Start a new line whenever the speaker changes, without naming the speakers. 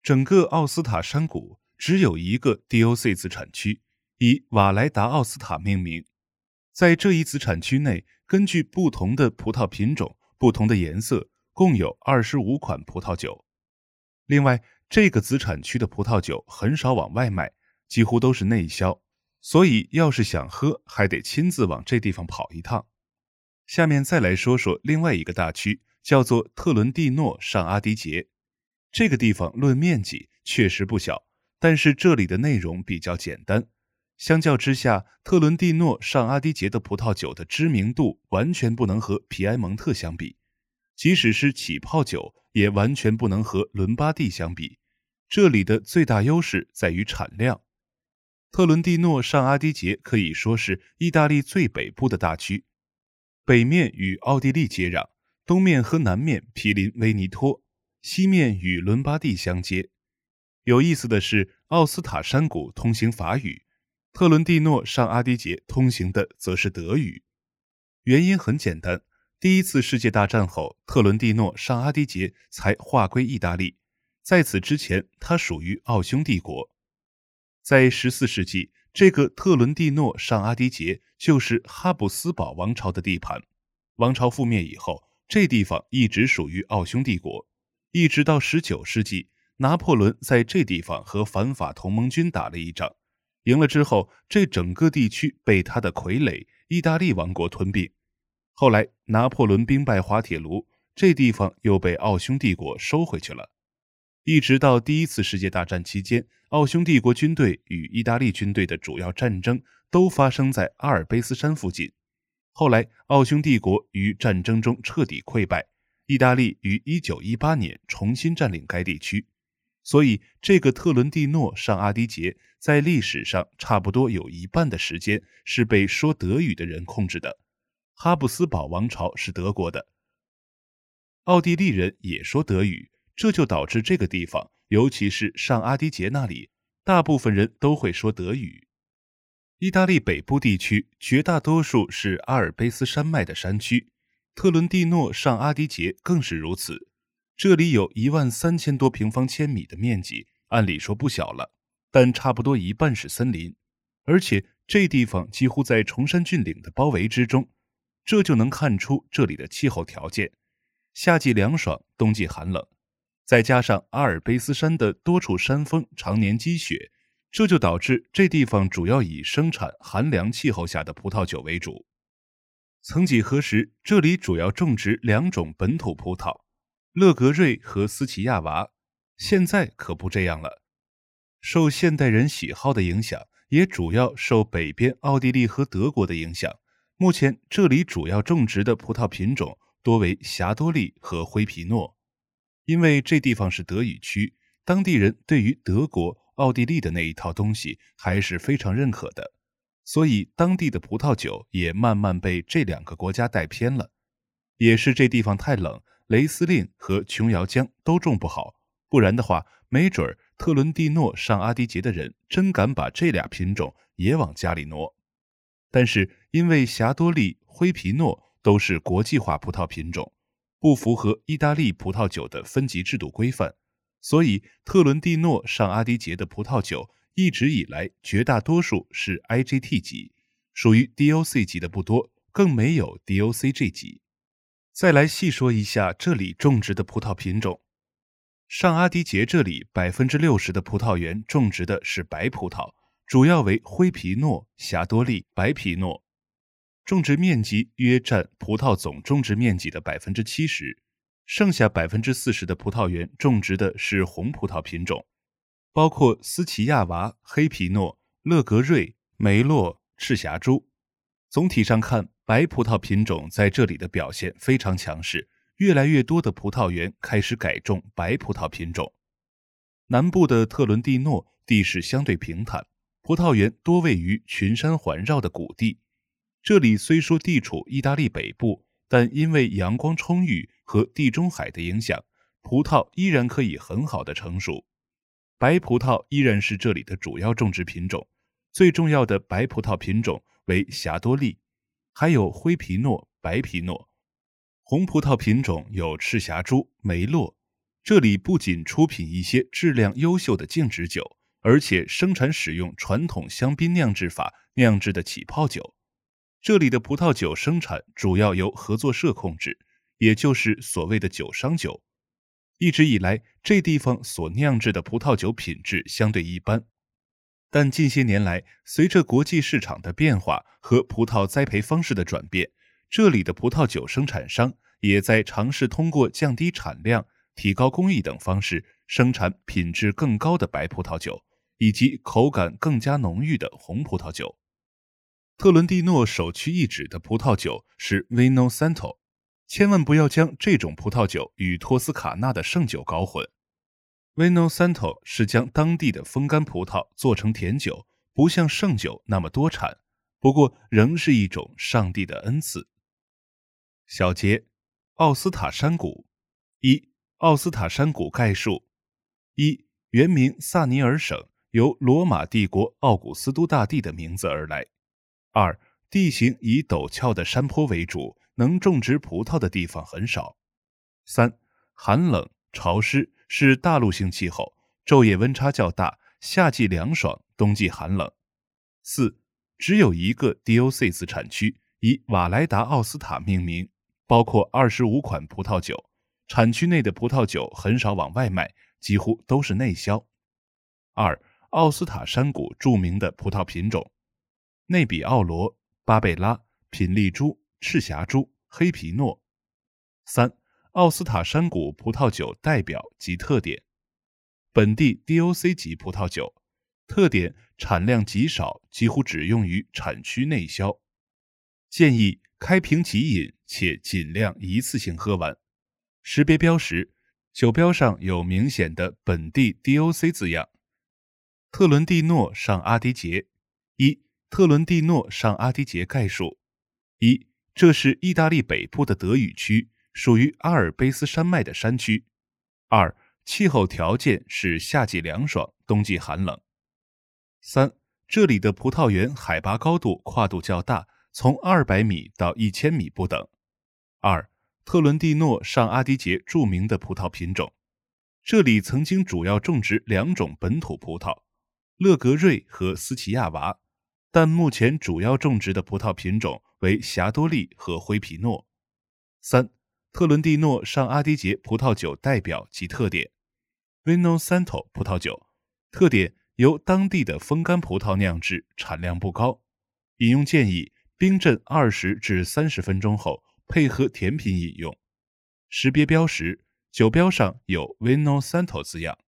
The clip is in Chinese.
整个奥斯塔山谷只有一个 DOC 子产区，以瓦莱达奥斯塔命名。在这一子产区内，根据不同的葡萄品种、不同的颜色，共有25款葡萄酒。另外，这个子产区的葡萄酒很少往外卖，几乎都是内销，所以要是想喝，还得亲自往这地方跑一趟。下面再来说说另外一个大区，叫做特伦蒂诺上阿迪杰。这个地方论面积确实不小，但是这里的内容比较简单。相较之下，特伦蒂诺上阿迪杰的葡萄酒的知名度完全不能和皮埃蒙特相比，即使是起泡酒也完全不能和伦巴第相比。这里的最大优势在于产量。特伦蒂诺上阿迪杰可以说是意大利最北部的大区，北面与奥地利接壤，东面和南面毗邻威尼托，西面与伦巴第相接。有意思的是，奥斯塔山谷通行法语，特伦蒂诺上阿迪杰通行的则是德语。原因很简单，第一次世界大战后，特伦蒂诺上阿迪杰才划归意大利，在此之前它属于奥匈帝国。在14世纪，这个特伦蒂诺上阿迪杰就是哈布斯堡王朝的地盘。王朝覆灭以后，这地方一直属于奥匈帝国，一直到19世纪，拿破仑在这地方和反法同盟军打了一仗，赢了之后，这整个地区被他的傀儡意大利王国吞并。后来拿破仑兵败滑铁卢，这地方又被奥匈帝国收回去了。一直到第一次世界大战期间，奥匈帝国军队与意大利军队的主要战争都发生在阿尔卑斯山附近。后来奥匈帝国于战争中彻底溃败，意大利于1918年重新占领该地区。所以这个特伦蒂诺上阿迪杰在历史上差不多有一半的时间是被说德语的人控制的。哈布斯堡王朝是德国的，奥地利人也说德语，这就导致这个地方，尤其是上阿迪杰那里，大部分人都会说德语。意大利北部地区绝大多数是阿尔卑斯山脉的山区，特伦蒂诺上阿迪杰更是如此。这里有13000多平方千米的面积，按理说不小了，但差不多一半是森林，而且这地方几乎在崇山峻岭的包围之中，这就能看出这里的气候条件，夏季凉爽，冬季寒冷，再加上阿尔卑斯山的多处山峰常年积雪，这就导致这地方主要以生产寒凉气候下的葡萄酒为主。曾几何时，这里主要种植2种本土葡萄，勒格瑞和斯奇亚娃，现在可不这样了。受现代人喜好的影响，也主要受北边奥地利和德国的影响。目前这里主要种植的葡萄品种多为霞多丽和灰皮诺。因为这地方是德语区，当地人对于德国、奥地利的那一套东西还是非常认可的，所以当地的葡萄酒也慢慢被这2个国家带偏了。也是这地方太冷，雷司令和琼瑶浆都种不好，不然的话，没准特伦蒂诺上阿迪杰的人真敢把这俩品种也往家里挪。但是因为霞多丽、灰皮诺都是国际化葡萄品种，不符合意大利葡萄酒的分级制度规范，所以特伦蒂诺上阿迪杰的葡萄酒一直以来绝大多数是 IGT 级，属于 DOC 级的不多，更没有 DOCG 级。再来细说一下这里种植的葡萄品种。上阿迪杰这里 60% 的葡萄园种植的是白葡萄，主要为灰皮诺、霞多丽、白皮诺，种植面积约占葡萄总种植面积的 70%， 剩下 40% 的葡萄园种植的是红葡萄品种，包括斯奇亚娃、黑皮诺、勒格瑞、梅洛、赤霞珠。总体上看，白葡萄品种在这里的表现非常强势，越来越多的葡萄园开始改种白葡萄品种。南部的特伦蒂诺地势相对平坦，葡萄园多位于群山环绕的谷地。这里虽说地处意大利北部，但因为阳光充裕和地中海的影响，葡萄依然可以很好的成熟。白葡萄依然是这里的主要种植品种，最重要的白葡萄品种为霞多丽，还有灰皮诺、白皮诺。红葡萄品种有赤霞珠、梅洛。 这里不仅出品一些质量优秀的静止酒，而且生产使用传统香槟酿制法酿制的起泡酒。这里的葡萄酒生产主要由合作社控制，也就是所谓的酒商酒。一直以来，这地方所酿制的葡萄酒品质相对一般，但近些年来，随着国际市场的变化和葡萄栽培方式的转变，这里的葡萄酒生产商也在尝试通过降低产量、提高工艺等方式生产品质更高的白葡萄酒，以及口感更加浓郁的红葡萄酒。特伦蒂诺首屈一指的葡萄酒是 Vino Santo， 千万不要将这种葡萄酒与托斯卡纳的圣酒搞混。Vino Santo 是将当地的风干葡萄做成甜酒，不像圣酒那么多产，不过仍是一种上帝的恩赐。小节：奥斯塔山谷。一、奥斯塔山谷概述。一、原名萨尼尔省，由罗马帝国奥古斯都大帝的名字而来。二、地形以陡峭的山坡为主，能种植葡萄的地方很少。三、寒冷潮湿，是大陆性气候，昼夜温差较大，夏季凉爽，冬季寒冷。四、只有一个 DOC 子产区，以瓦莱达奥斯塔命名，包括25款葡萄酒，产区内的葡萄酒很少往外卖，几乎都是内销。二、奥斯塔山谷著名的葡萄品种：内比奥罗、巴贝拉、品丽珠、赤霞珠、黑皮诺。三、奥斯塔山谷葡萄酒代表及特点：本地 DOC 级葡萄酒，特点产量极少，几乎只用于产区内销。建议开瓶即饮，且尽量一次性喝完。识别标识：酒标上有明显的本地 DOC 字样。特伦蒂诺上阿迪杰。一、特伦蒂诺上阿迪杰概述。一、这是意大利北部的德语区，属于阿尔卑斯山脉的山区。二、气候条件是夏季凉爽，冬季寒冷。三、这里的葡萄园海拔高度跨度较大，从200米到1000米不等。二、特伦蒂诺上阿迪杰著名的葡萄品种，这里曾经主要种植2种本土葡萄，勒格瑞和斯奇亚娃，但目前主要种植的葡萄品种为霞多丽和灰皮诺。三、特伦蒂诺上阿迪杰葡萄酒代表及特点： Vino Santo 葡萄酒，特点由当地的风干葡萄酿制，产量不高。饮用建议冰镇20至30分钟后，配合甜品饮用。识别标识：酒标上有 Vino Santo 字样。